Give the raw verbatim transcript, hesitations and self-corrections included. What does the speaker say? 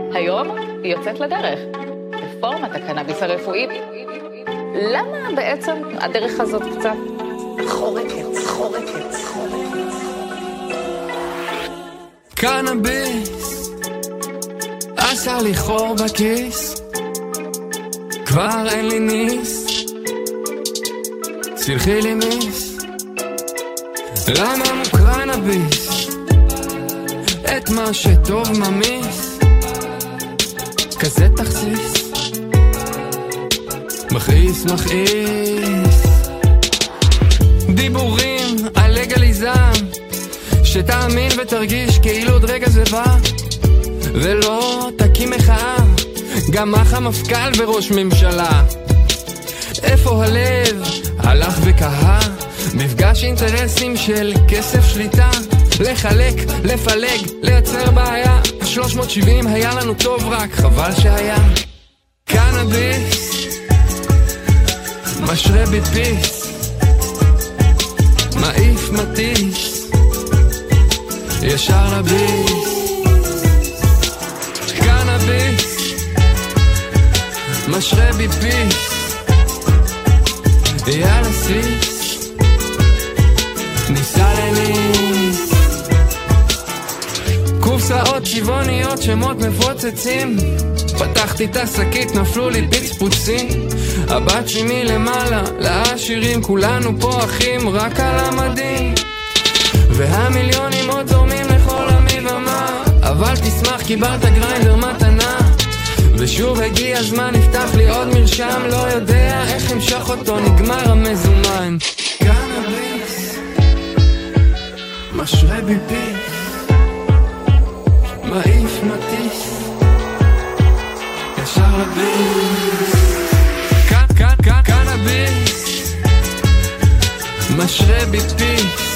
היום היא יוצאת לדרך. רפורמת הקנאביס הרפואי. למה בעצם הדרך הזאת קצת חורקת, חורקת, חורקת? קנאביס עשה לי חור בכיס, כבר אין לי ניס, סלחי לי מיס. למה מוקרנביס את מה שטוב ממיס, כזה תכסיס, מכעיס מכעיס. דיבורים על לגליזם, שתאמין ותרגיש כאילו עוד רגע זה בא, ולא תקים מחאה, גם אח המפכ"ל וראש ממשלה. איפה הלב הלך וקהה, מפגש אינטרסים של כסף שליטה, לחלק, לפלג, לייצר בעיה. שלוש מאות שבעים היה לנו טוב, רק חבל שהיה. קנאביס משרה בפיס, מעיף מטיס ישר לביס. קנאביס משרה בפיס, יאללה סיס, ניסה לניס. קופסאות צבעוניות, שמות מפוצצים, פתחתי את השקית, נפלו לי פצפוצים. הבת שלי למעלה, לעשירים, כולנו פה אחים, רק על המדים. והמיליונים עוד זורמים לכל המבמה, אבל תשמח, קיבלת גריינדר מתנה. ושוב הגיע הזמן, נפתח לי עוד מרשם, לא יודע איך המשך אותו, נגמר המזומן. קנאביס משרה בפיס, מעיף מטיס ישר לביס. קנאביס משרה בפיס,